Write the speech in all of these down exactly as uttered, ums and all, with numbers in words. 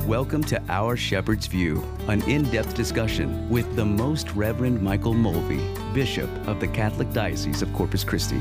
Welcome to Our Shepherd's View, an in-depth discussion with the Most Reverend Michael Mulvey, Bishop of the Catholic Diocese of Corpus Christi.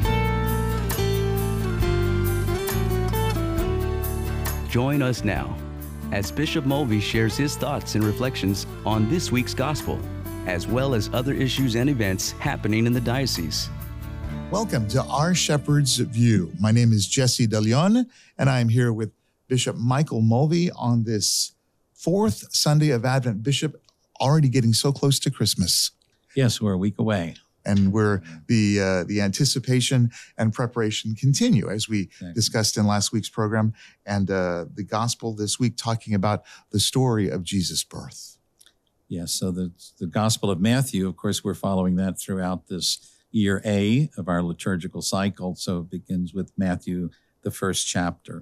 Join us now as Bishop Mulvey shares his thoughts and reflections on this week's gospel, as well as other issues and events happening in the diocese. Welcome to Our Shepherd's View. My name is Jesse De Leon, and I am here with Bishop Michael Mulvey on this fourth Sunday of Advent. Bishop, already getting so close to Christmas. Yes, we're a week away. And where the uh, the anticipation and preparation continue, as we exactly. discussed in last week's program, and uh, the gospel this week talking about the story of Jesus' birth. Yes, so the, the Gospel of Matthew, of course, we're following that throughout this year A of our liturgical cycle, so it begins with Matthew, the first chapter.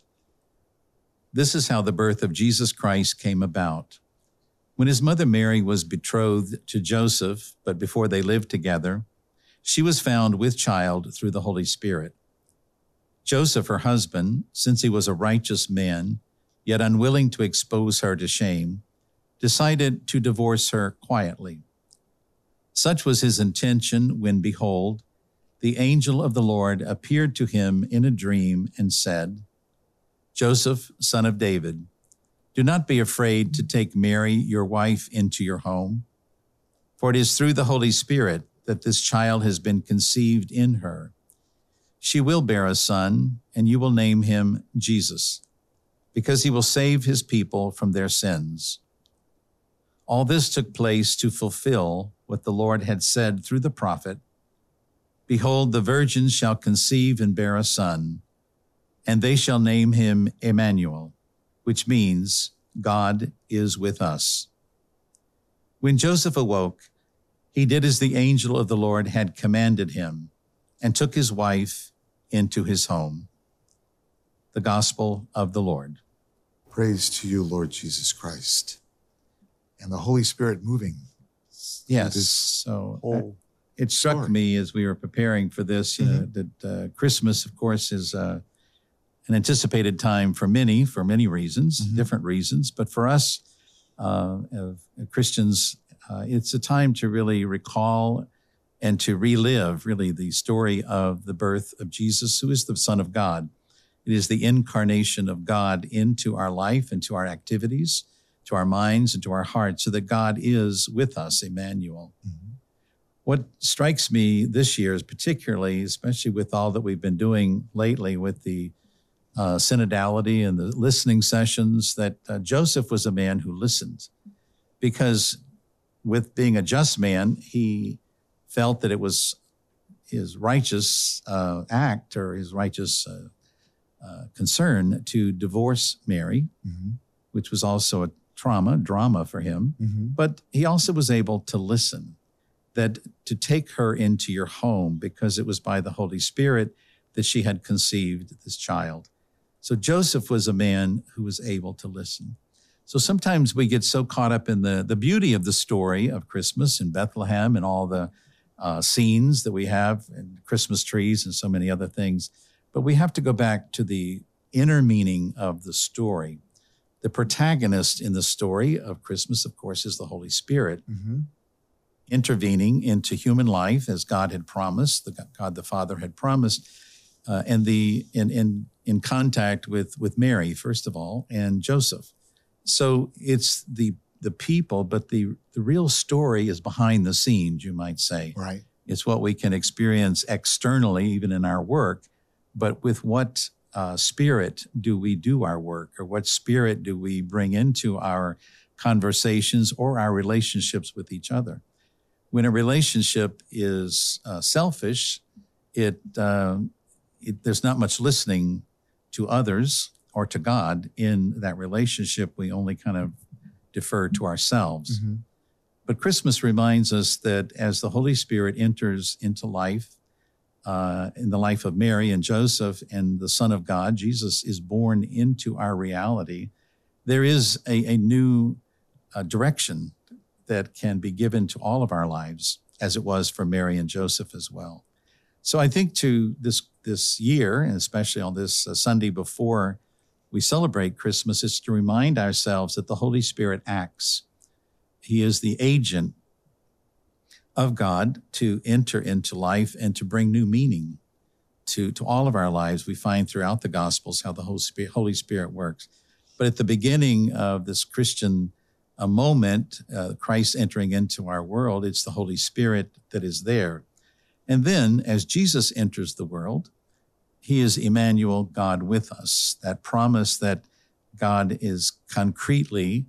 This is how the birth of Jesus Christ came about. When his mother Mary was betrothed to Joseph, but before they lived together, she was found with child through the Holy Spirit. Joseph, her husband, since he was a righteous man, yet unwilling to expose her to shame, decided to divorce her quietly. Such was his intention when, behold, the angel of the Lord appeared to him in a dream and said, Joseph, son of David, do not be afraid to take Mary, your wife, into your home, for it is through the Holy Spirit that this child has been conceived in her. She will bear a son, and you will name him Jesus, because he will save his people from their sins. All this took place to fulfill what the Lord had said through the prophet, Behold, the virgin shall conceive and bear a son, and they shall name him Emmanuel, which means God is with us. When Joseph awoke, he did as the angel of the Lord had commanded him and took his wife into his home. The Gospel of the Lord. Praise to you, Lord Jesus Christ. And the Holy Spirit moving. Yes, so whole it struck story. me as we were preparing for this, you mm-hmm. know, that uh, Christmas, of course, is uh, an anticipated time for many, for many reasons, mm-hmm. different reasons. But for us uh, of Christians, uh, it's a time to really recall and to relive, really, the story of the birth of Jesus, who is the Son of God. It is the incarnation of God into our life, into our activities, to our minds, and to our hearts, so that God is with us, Emmanuel. Mm-hmm. What strikes me this year is particularly, especially with all that we've been doing lately with the Uh, synodality and the listening sessions, that uh, Joseph was a man who listened, because with being a just man, he felt that it was his righteous uh, act or his righteous uh, uh, concern to divorce Mary, mm-hmm. which was also a trauma, drama for him. Mm-hmm. But he also was able to listen, that to take her into your home, because it was by the Holy Spirit that she had conceived this child. So Joseph was a man who was able to listen. So sometimes we get so caught up in the, the beauty of the story of Christmas in Bethlehem and all the uh, scenes that we have and Christmas trees and so many other things. But we have to go back to the inner meaning of the story. The protagonist in the story of Christmas, of course, is the Holy Spirit, mm-hmm. intervening into human life as God had promised, the God the Father had promised, uh, and the in in in contact with, with Mary, first of all, and Joseph. So it's the the people, but the, the real story is behind the scenes, you might say. Right. It's what we can experience externally, even in our work, but with what uh, spirit do we do our work, or what spirit do we bring into our conversations or our relationships with each other? When a relationship is uh, selfish, it, uh, it there's not much listening to others or to God in that relationship. We only kind of defer to ourselves. Mm-hmm. But Christmas reminds us that as the Holy Spirit enters into life, uh, in the life of Mary and Joseph and the Son of God, Jesus is born into our reality, there is a, a new uh, direction that can be given to all of our lives, as it was for Mary and Joseph as well. So I think to this this year, and especially on this uh, Sunday before we celebrate Christmas is to remind ourselves that the Holy Spirit acts. He is the agent of God to enter into life and to bring new meaning to, to all of our lives. We find throughout the Gospels how the Holy Spirit, Holy Spirit works. But at the beginning of this Christian uh, moment, uh, Christ entering into our world, it's the Holy Spirit that is there. And then as Jesus enters the world, he is Emmanuel, God with us, that promise that God is concretely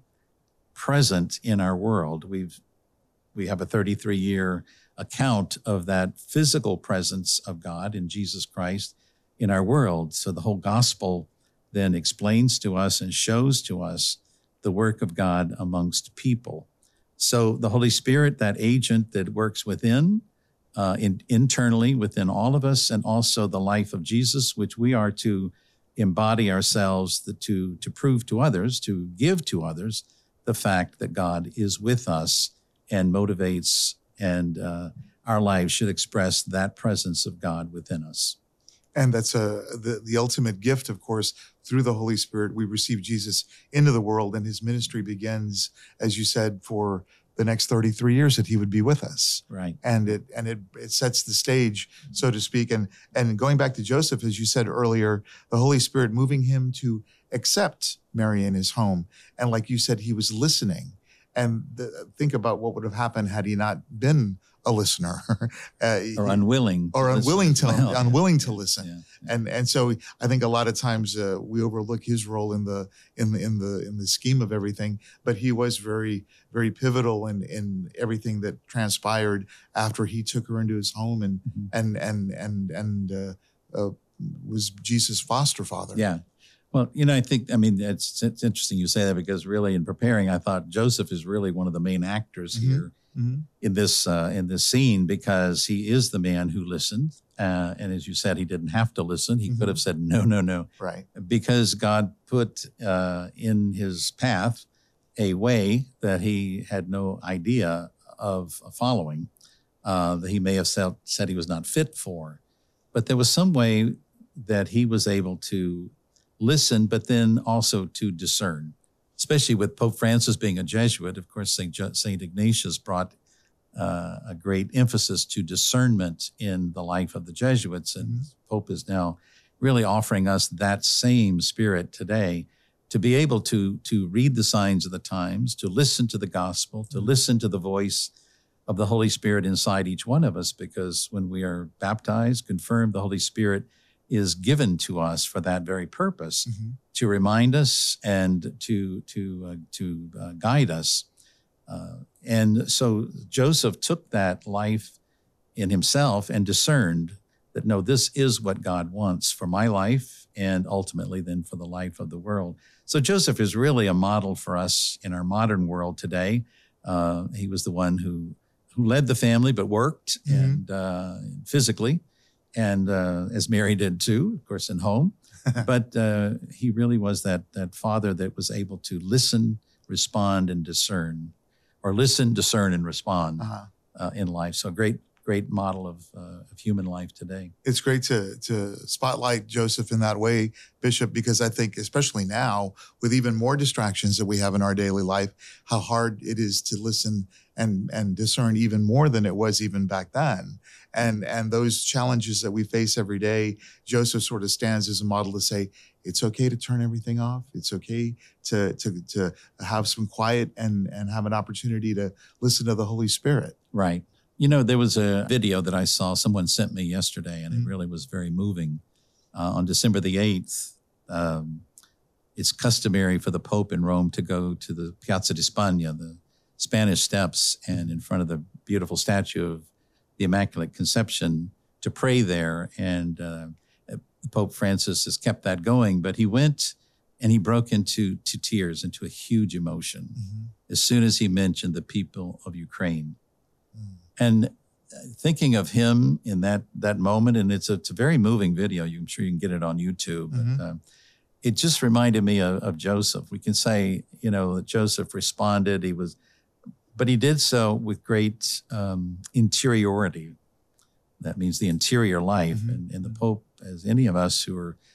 present in our world. We've, we have a thirty-three year account of that physical presence of God in Jesus Christ in our world. So the whole gospel then explains to us and shows to us the work of God amongst people. So the Holy Spirit, that agent that works within, uh, in, internally within all of us, and also the life of Jesus, which we are to embody ourselves, the, to, to prove to others, to give to others the fact that God is with us and motivates, and uh, our lives should express that presence of God within us. And that's a, the, the ultimate gift, of course. Through the Holy Spirit, we receive Jesus into the world, and his ministry begins, as you said, for the next thirty-three years that he would be with us. Right. And it and it, it sets the stage, so to speak. And, and going back to Joseph, as you said earlier, the Holy Spirit moving him to accept Mary in his home. And like you said, he was listening. And the, think about what would have happened had he not been a listener, uh, or unwilling, or unwilling to well. unwilling to yeah, listen. yeah, yeah. And and so I think a lot of times uh, we overlook his role in the in the in the in the scheme of everything. But he was very very pivotal in in everything that transpired after he took her into his home and mm-hmm. and and and and uh, uh, was Jesus' foster father. Yeah. Well, you know, I think, I mean, it's, it's interesting you say that, because really in preparing, I thought Joseph is really one of the main actors mm-hmm. here mm-hmm. in this uh, in this scene, because he is the man who listened. Uh, and as you said, he didn't have to listen. He mm-hmm. could have said, no, no, no. Right. Because God put uh, in his path a way that he had no idea of following, uh, that he may have said, said he was not fit for. But there was some way that he was able to listen, but then also to discern, especially with Pope Francis being a Jesuit. Of course, Saint Saint Ignatius brought uh, a great emphasis to discernment in the life of the Jesuits, and mm-hmm. Pope is now really offering us that same spirit today, to be able to, to read the signs of the times, to listen to the gospel, to mm-hmm. listen to the voice of the Holy Spirit inside each one of us, because when we are baptized, confirmed, the Holy Spirit is given to us for that very purpose, mm-hmm. to remind us and to to uh, to uh, guide us. Uh, and so Joseph took that life in himself and discerned that, no, this is what God wants for my life, and ultimately then for the life of the world. So Joseph is really a model for us in our modern world today. Uh, he was the one who who led the family, but worked mm-hmm. and uh, physically. And uh, as Mary did too, of course, in home. But uh, he really was that that father that was able to listen, respond, and discern, or listen, discern, and respond uh-huh. uh, in life. So great, great model of, uh, of human life today. It's great to to spotlight Joseph in that way, Bishop, because I think especially now with even more distractions that we have in our daily life, how hard it is to listen and and discern even more than it was even back then. And and those challenges that we face every day, Joseph sort of stands as a model to say, it's okay to turn everything off. It's okay to to to have some quiet and and have an opportunity to listen to the Holy Spirit. Right. You know, there was a video that I saw, someone sent me yesterday, and mm-hmm. it really was very moving. Uh, on December the eighth, um, it's customary for the Pope in Rome to go to the Piazza di Spagna, the Spanish Steps, and in front of the beautiful statue of the Immaculate Conception, to pray there. And uh, Pope Francis has kept that going, but he went and he broke into to tears, into a huge emotion, mm-hmm. as soon as he mentioned the people of Ukraine. Mm. And thinking of him in that that moment, and it's a, it's a very moving video. I'm sure you can get it on YouTube. Mm-hmm. But, uh, it just reminded me of, of Joseph. We can say, you know, that Joseph responded. He was, but he did so with great um, interiority. That means the interior life. Mm-hmm. And, and the Pope, as any of us who are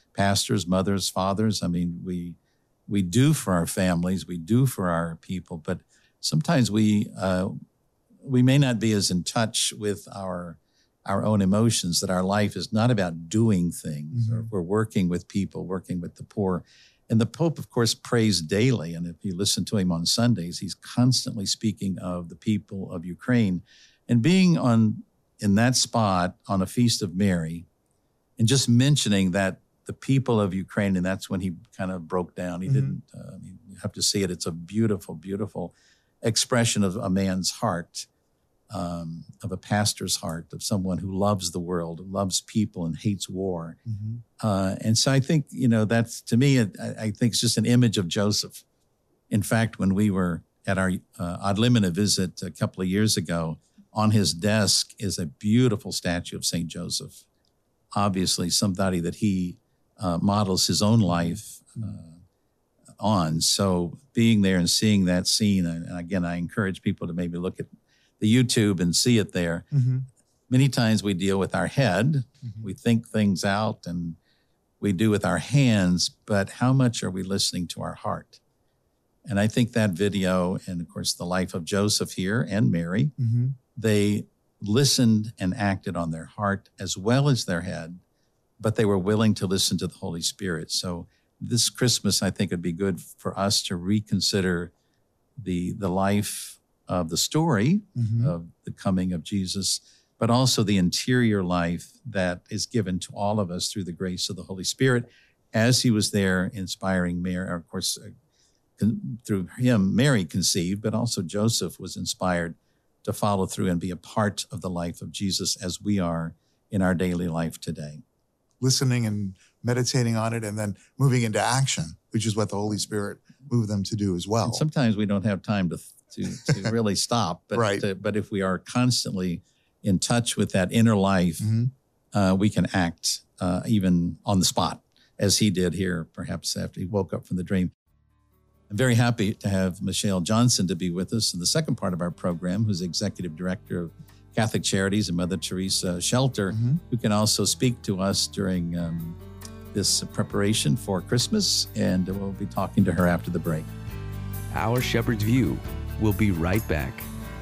pastors, mothers, fathers. I mean, we we do for our families, we do for our people, but sometimes we uh, we may not be as in touch with our our own emotions, that our life is not about doing things. Mm-hmm. Or we're working with people, working with the poor. And the Pope, of course, prays daily. And if you listen to him on Sundays, he's constantly speaking of the people of Ukraine. And being on in that spot on a Feast of Mary and just mentioning that the people of Ukraine, and that's when he kind of broke down. He mm-hmm. didn't, uh, you have to see it. It's a beautiful, beautiful expression of a man's heart, um, of a pastor's heart, of someone who loves the world, loves people and hates war. Mm-hmm. Uh, and so I think, you know, that's, to me, I, I think it's just an image of Joseph. In fact, when we were at our uh, Ad Limina visit a couple of years ago, on his desk is a beautiful statue of Saint Joseph, obviously somebody that he uh, models his own life uh, on. So being there and seeing that scene, and again, I encourage people to maybe look at the YouTube and see it there. Mm-hmm. Many times we deal with our head, mm-hmm. we think things out, and we do with our hands, but how much are we listening to our heart? And I think that video, and of course the life of Joseph here and Mary, mm-hmm. they listened and acted on their heart as well as their head, but they were willing to listen to the Holy Spirit. So this Christmas, I think it'd be good for us to reconsider the the life of the story mm-hmm. of the coming of Jesus, but also the interior life that is given to all of us through the grace of the Holy Spirit, as he was there inspiring Mary. Of course, uh, con- through him, Mary conceived, but also Joseph was inspired to follow through and be a part of the life of Jesus as we are in our daily life today. Listening and meditating on it and then moving into action, which is what the Holy Spirit moved them to do as well. And sometimes we don't have time to to, to really stop, but right. to, but if we are constantly in touch with that inner life, mm-hmm. uh, we can act uh, even on the spot, as he did here, perhaps after he woke up from the dream. I'm very happy to have Michelle Johnson to be with us in the second part of our program, who's Executive Director of Catholic Charities and Mother Teresa Shelter, mm-hmm. who can also speak to us during um, this preparation for Christmas, and we'll be talking to her after the break. Our Shepherd's View. We'll be right back.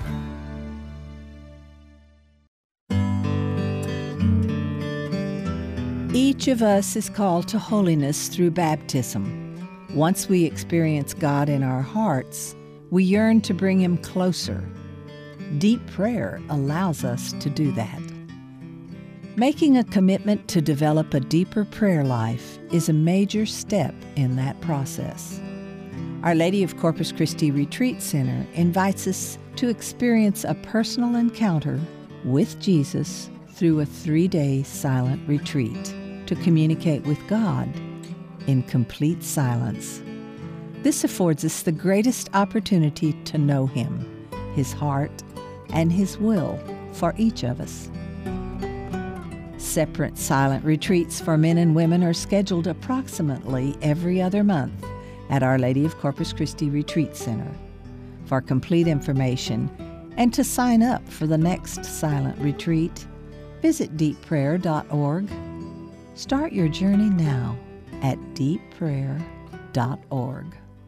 Each of us is called to holiness through baptism. Once we experience God in our hearts, we yearn to bring Him closer. Deep prayer allows us to do that. Making a commitment to develop a deeper prayer life is a major step in that process. Our Lady of Corpus Christi Retreat Center invites us to experience a personal encounter with Jesus through a three-day silent retreat to communicate with God in complete silence. This affords us the greatest opportunity to know Him, His heart, and His will for each of us. Separate silent retreats for men and women are scheduled approximately every other month at Our Lady of Corpus Christi Retreat Center. For complete information and to sign up for the next silent retreat, visit deep prayer dot org. Start your journey now at deep prayer dot org.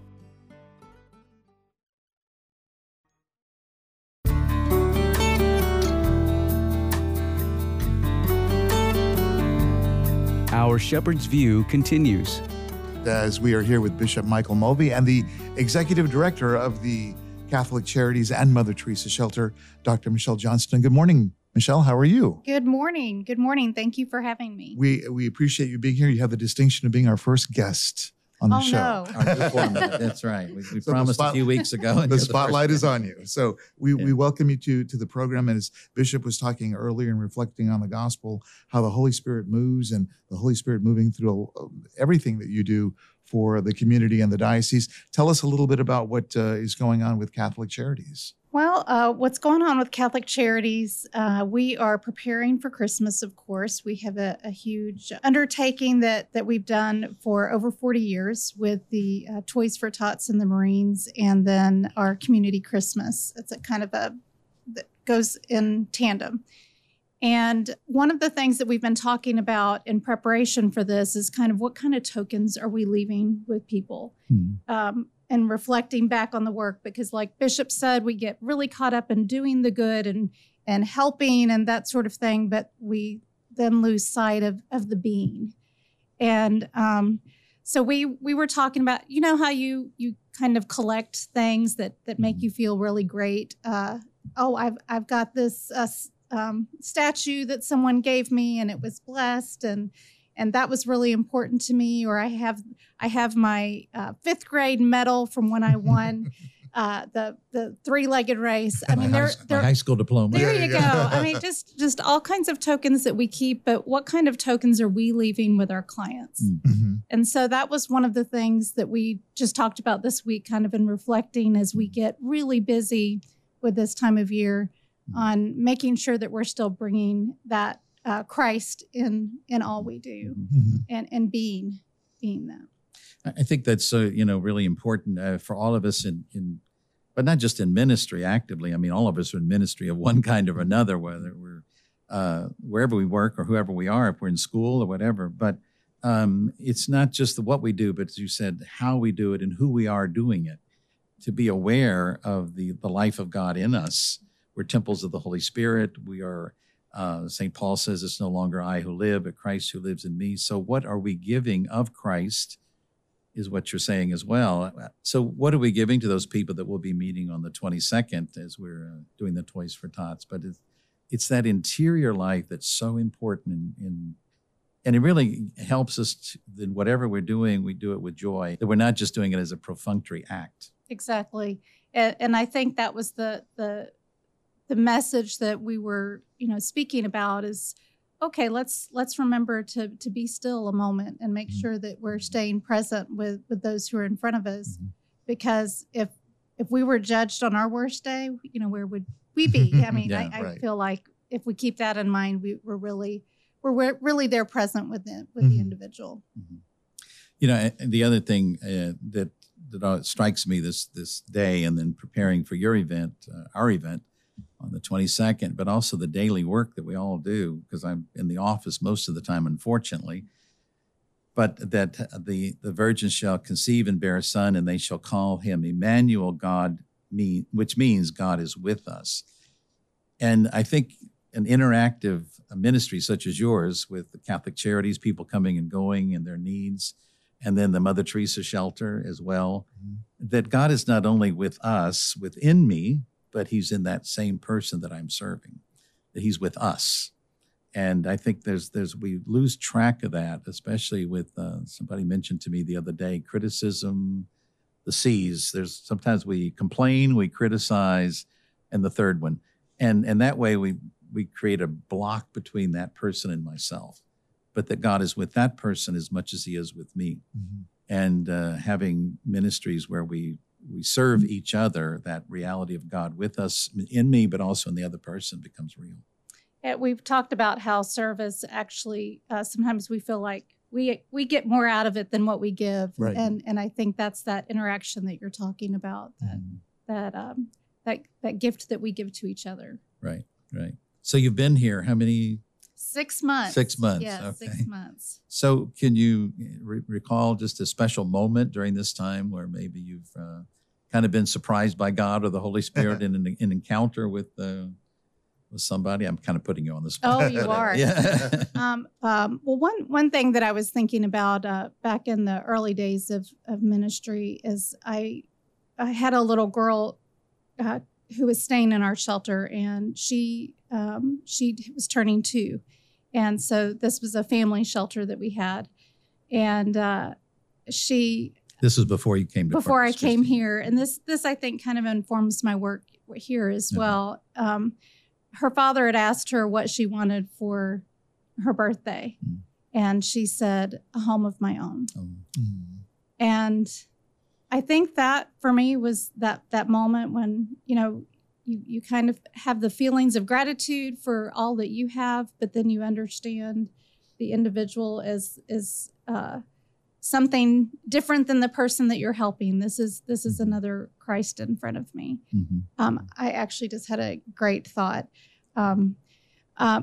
Our Shepherd's View continues. As we are here with Bishop Michael Mulvey and the Executive Director of the Catholic Charities and Mother Teresa Shelter, Doctor Michelle Johnston. Good morning, Michelle. How are you? Good morning. Good morning. Thank you for having me. We we appreciate you being here. You have the distinction of being our first guest on the oh, show. No. Our new format. That's right. We, we So promised spot, a few weeks ago. And the you're spotlight the is on you. So we, Yeah. we welcome you to, to the program. And as Bishop was talking earlier and reflecting on the gospel, how the Holy Spirit moves and the Holy Spirit moving through everything that you do for the community and the diocese. Tell us a little bit about what uh, is going on with Catholic Charities. Well, uh, what's going on with Catholic Charities? Uh, we are preparing for Christmas, of course. We have a, a huge undertaking that, that we've done for over forty years with the uh, Toys for Tots and the Marines, and then our Community Christmas. It's a kind of a, that goes in tandem. And one of the things that we've been talking about in preparation for this is kind of what kind of tokens are we leaving with people? Mm-hmm. Um, and reflecting back on the work, because like Bishop said, we get really caught up in doing the good and and helping and that sort of thing, but we then lose sight of, of the being. And um, so we we were talking about, you know, how you you kind of collect things that that make you feel really great. Uh, oh, I've I've got this uh, um, statue that someone gave me, and it was blessed, and and that was really important to me. Or I have I have my uh, fifth grade medal from when I won uh, the the three legged race. I mean, my they're, high, they're my high school diploma. There you go. I mean, just just all kinds of tokens that we keep. But what kind of tokens are we leaving with our clients? Mm-hmm. And so that was one of the things that we just talked about this week, kind of in reflecting as we get really busy with this time of year on making sure that we're still bringing that uh, Christ in in all we do, Mm-hmm. and and being being that. I think that's uh, you know really important uh, for all of us in, in, but not just in ministry actively. I mean, all of us are in ministry of one kind or another, whether we're uh, wherever we work or whoever we are, if we're in school or whatever. But um, it's not just the what we do, but as you said, how we do it and who we are doing it. To be aware of the the life of God in us. We're temples of the Holy Spirit. We are. Uh, Saint Paul says, "It's no longer I who live, but Christ who lives in me." So, what are we giving of Christ? Is what you're saying as well. So what are we giving to those people that we'll be meeting on the twenty-second as we're uh, doing the Toys for Tots? But it's, it's that interior life that's so important, in, in, and it really helps us to, that whatever we're doing, we do it with joy, that we're not just doing it as a perfunctory act. Exactly. And, and I think that was the, the, the message that we were, you know, speaking about is, okay, let's let's remember to to be still a moment and make mm-hmm. sure that we're staying present with, with those who are in front of us. Mm-hmm. Because if if we were judged on our worst day, you know, where would we be? I mean, yeah, I, right. I feel like if we keep that in mind, we, we're really we're really there present with the, with mm-hmm. the individual. Mm-hmm. You know, the other thing uh, that that strikes me this this day, and then preparing for your event, uh, our event, on the twenty-second, but also the daily work that we all do, because I'm in the office most of the time, unfortunately, but that the, the virgin shall conceive and bear a son, and they shall call him Emmanuel, God, mean, which means God is with us. And I think an interactive ministry such as yours, with the Catholic Charities, people coming and going and their needs, and then the Mother Teresa shelter as well, mm-hmm. that God is not only with us, within me, but he's in that same person that I'm serving, that he's with us. And I think there's, there's we lose track of that, especially with, uh, somebody mentioned to me the other day, criticism, the C's. There's sometimes we complain, we criticize, and the third one. And, and that way we, we create a block between that person and myself, but that God is with that person as much as he is with me. Mm-hmm. And uh, having ministries where we we serve each other, that reality of God with us, in me, but also in the other person, becomes real. Yeah, we've talked about how service actually, uh, sometimes we feel like we we get more out of it than what we give. Right. And and I think that's that interaction that you're talking about, that mm. that um, that that gift that we give to each other. Right, right. So you've been here how many? Six months. Six months. Yes, okay. six months. So can you re- recall just a special moment during this time where maybe you've uh, kind of been surprised by God or the Holy Spirit in an, an encounter with uh, with somebody? I'm kind of putting you on the spot. Oh, you are. Yeah. um, um, well, one one thing that I was thinking about uh, back in the early days of, of ministry is I I had a little girl uh, who was staying in our shelter, and she um, she was turning two. And so this was a family shelter that we had. And uh, she... This was before you came to Before Corpus I came Christi. here. And this, this I think, kind of informs my work here as Mm-hmm. well. Um, her father had asked her what she wanted for her birthday. Mm. And she said, a home of my own. Oh. Mm. And I think that, for me, was that that moment when, you know, You, you kind of have the feelings of gratitude for all that you have, but then you understand the individual as is uh, something different than the person that you're helping. This is this is another Christ in front of me. Mm-hmm. Um, I actually just had a great thought. Um, um,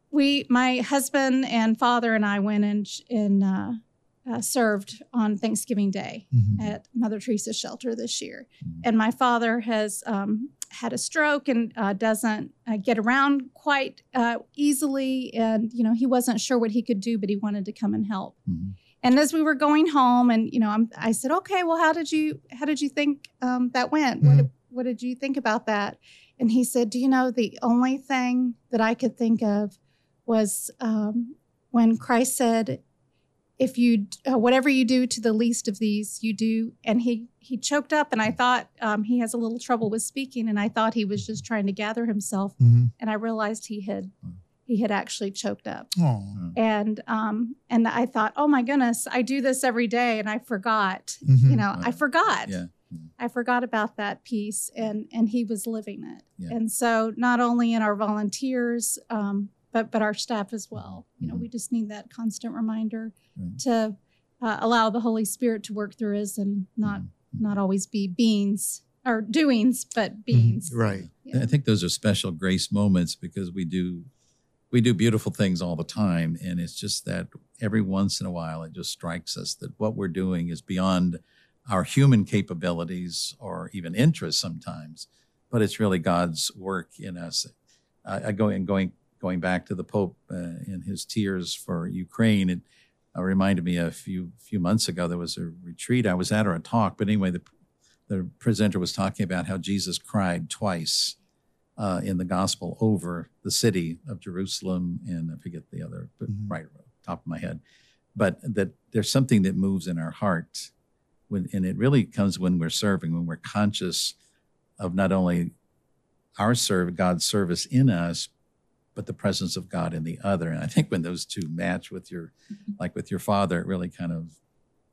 we, my husband and father and I went and, and uh, uh, served on Thanksgiving Day mm-hmm. at Mother Teresa Shelter this year. Mm-hmm. And my father has um, had a stroke and uh, doesn't uh, get around quite uh, easily. And, you know, he wasn't sure what he could do, but he wanted to come and help. Mm-hmm. And as we were going home and, you know, I'm, I said, okay, well, how did you, how did you think um, that went? Mm-hmm. What, what did you think about that? And he said, do you know, the only thing that I could think of was um, when Christ said, if you, uh, whatever you do to the least of these, you do. And he, he choked up, and I thought um, he has a little trouble with speaking. And I thought he was just trying to gather himself. Mm-hmm. And I realized he had, he had actually choked up. Aww. And, um, and I thought, oh my goodness, I do this every day. And I forgot, mm-hmm. you know, I forgot. Yeah. I forgot about that piece, and, and he was living it. Yeah. And so not only in our volunteers, um, but but our staff as well. You know, mm-hmm. we just need that constant reminder mm-hmm. to uh, allow the Holy Spirit to work through us and not mm-hmm. not always be beings or doings, but beings. Mm-hmm. Right. Yeah. I think those are special grace moments because we do we do beautiful things all the time, and it's just that every once in a while it just strikes us that what we're doing is beyond our human capabilities or even interests sometimes, but it's really God's work in us. Uh, I go and going going back to the Pope uh, in his tears for Ukraine, it uh, reminded me a few few months ago there was a retreat I was at or a talk, but anyway, the the presenter was talking about how Jesus cried twice uh, in the gospel over the city of Jerusalem, and I forget the other, but mm-hmm. right top of my head, but that there's something that moves in our heart. When, and it really comes when we're serving, when we're conscious of not only our serve, God's service in us, but the presence of God in the other. And I think when those two match with your, like with your father, it really kind of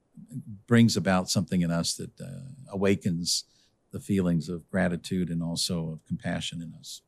brings about something in us that uh, awakens the feelings of gratitude and also of compassion in us.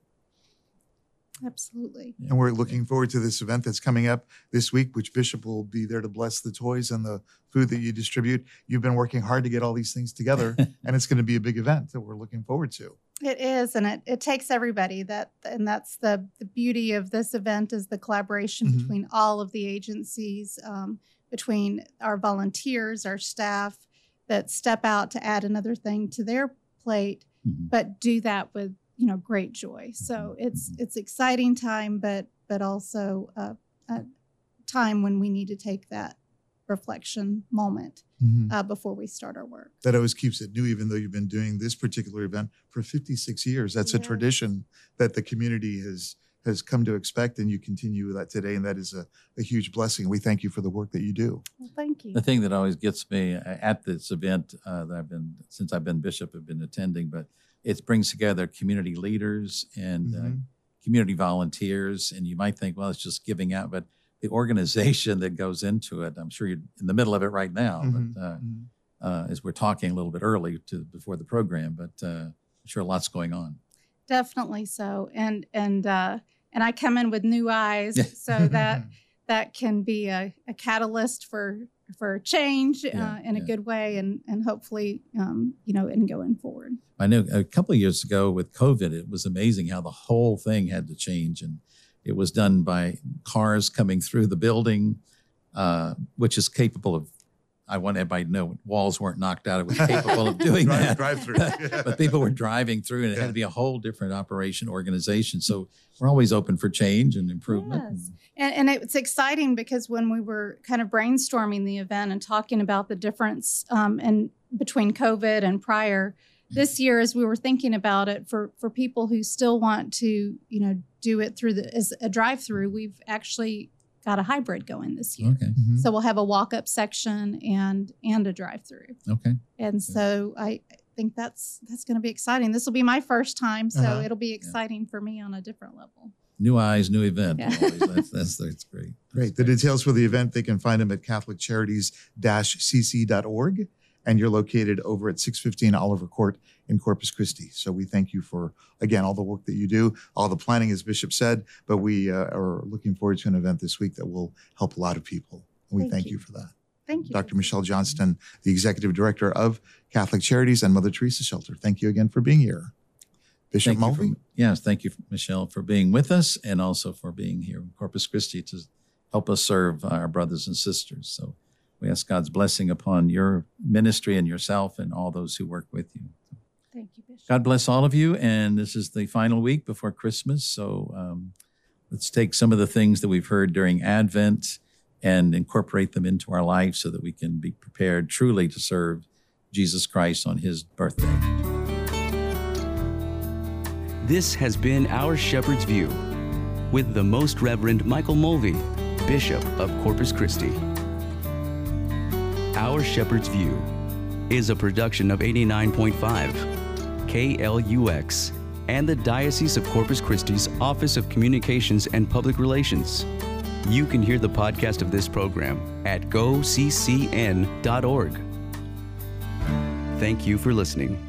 Absolutely. And we're looking forward to this event that's coming up this week, which Bishop will be there to bless the toys and the food that you distribute. You've been working hard to get all these things together, and it's going to be a big event that we're looking forward to. It is, and it, it takes everybody. That and that's the, the beauty of this event is the collaboration mm-hmm. between all of the agencies, um, between our volunteers, our staff that step out to add another thing to their plate, mm-hmm. but do that with you know, great joy. So it's it's exciting time, but but also a, a time when we need to take that reflection moment mm-hmm. uh, before we start our work. That always keeps it new, even though you've been doing this particular event for fifty-six years. That's yeah. a tradition that the community has has come to expect, and you continue that today, and that is a, a huge blessing. We thank you for the work that you do. Well, thank you. The thing that always gets me at this event uh, that I've been, since I've been bishop, I've been attending, but it brings together community leaders and mm-hmm. uh, community volunteers. And you might think, well, it's just giving out, but the organization that goes into it, I'm sure you're in the middle of it right now, mm-hmm. but uh, mm-hmm. uh, as we're talking a little bit early to before the program, but uh, I'm sure lots going on. Definitely so. And, and, uh, and I come in with new eyes so that that can be a, a catalyst for for change yeah, uh, in yeah. a good way, and and hopefully, um, you know, and going forward. I know a couple of years ago with COVID, it was amazing how the whole thing had to change, and it was done by cars coming through the building, uh, which is capable of. I want everybody to know walls weren't knocked out. It was capable of doing drive, that. Drive through. But people were driving through, and it yeah. had to be a whole different operation organization. So we're always open for change and improvement. Yes. And, and it's exciting because when we were kind of brainstorming the event and talking about the difference um, in between COVID and prior, this year as we were thinking about it, for, for people who still want to, you know, do it through the as a drive-through, we've actually got a hybrid going this year. Okay. Mm-hmm. So we'll have a walk-up section and and a drive-through. Okay. And so I think that's that's going to be exciting. This will be my first time, so uh-huh. it'll be exciting yeah. for me on a different level. New eyes, new event. Yeah. Always. That's, that's, that's great. Great. The details for the event, they can find them at catholic charities dash c c dot org. And you're located over at six fifteen Oliver Court in Corpus Christi. So we thank you for, again, all the work that you do, all the planning, as Bishop said, but we uh, are looking forward to an event this week that will help a lot of people. And we thank, thank you. you for that. Thank you. Doctor Michelle Johnston, the Executive Director of Catholic Charities and Mother Teresa Shelter. Thank you again for being here. Bishop Thank you Mulvey? for- yes, thank you, Michelle, for being with us and also for being here in Corpus Christi to help us serve our brothers and sisters. So we ask God's blessing upon your ministry and yourself and all those who work with you. Thank you, Bishop. God bless all of you. And this is the final week before Christmas. So um, let's take some of the things that we've heard during Advent and incorporate them into our life so that we can be prepared truly to serve Jesus Christ on his birthday. This has been Our Shepherd's View with the Most Reverend Michael Mulvey, Bishop of Corpus Christi. Our Shepherd's View is a production of eighty-nine point five K L U X and the Diocese of Corpus Christi's Office of Communications and Public Relations. You can hear the podcast of this program at go c c n dot org. Thank you for listening.